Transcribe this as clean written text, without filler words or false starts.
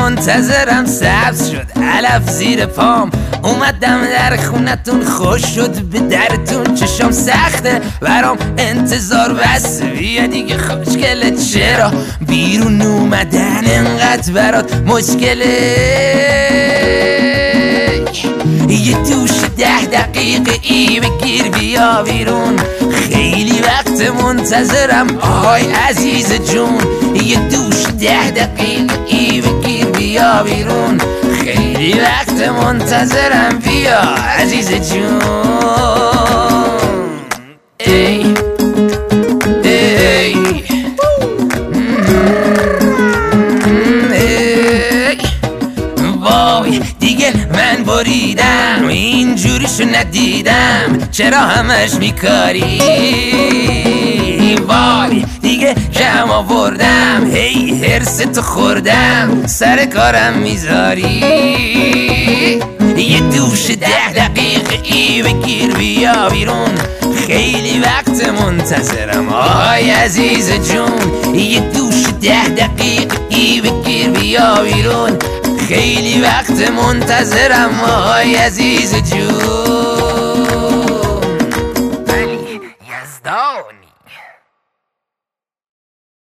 منتظرم سبز شد علف زیر پام، اومدم در خونتون خوش شد به درتون، چشم سخته برام انتظار بس بیا دیگه خوشگله، چرا بیرون اومدن انقدر برات مشکله؟ یه دوش 10 دقیقه ای بگیر بیا بیرون، خیلی وقت منتظرم آهای عزیز جون. یه دوش 10 دقیقه ای بگیر بیا بیرون، خیلی وقت منتظرم بیا عزیز جون. ای ای وای دیگه من بریدم، اینجوریشو ندیدم، چرا همش میکاری؟ وای دیگه کم آوردم، هی هرستو خوردم، سر کارم میذاری؟ یه دوش 10 دقیقه ای بگیر بیا بیرون، خیلی وقت منتظرم آهای عزیز جون. یه دوش 10 دقیقه ای بگیر بیا بیرون، خیلی وقت منتظرم آهای عزیز جون.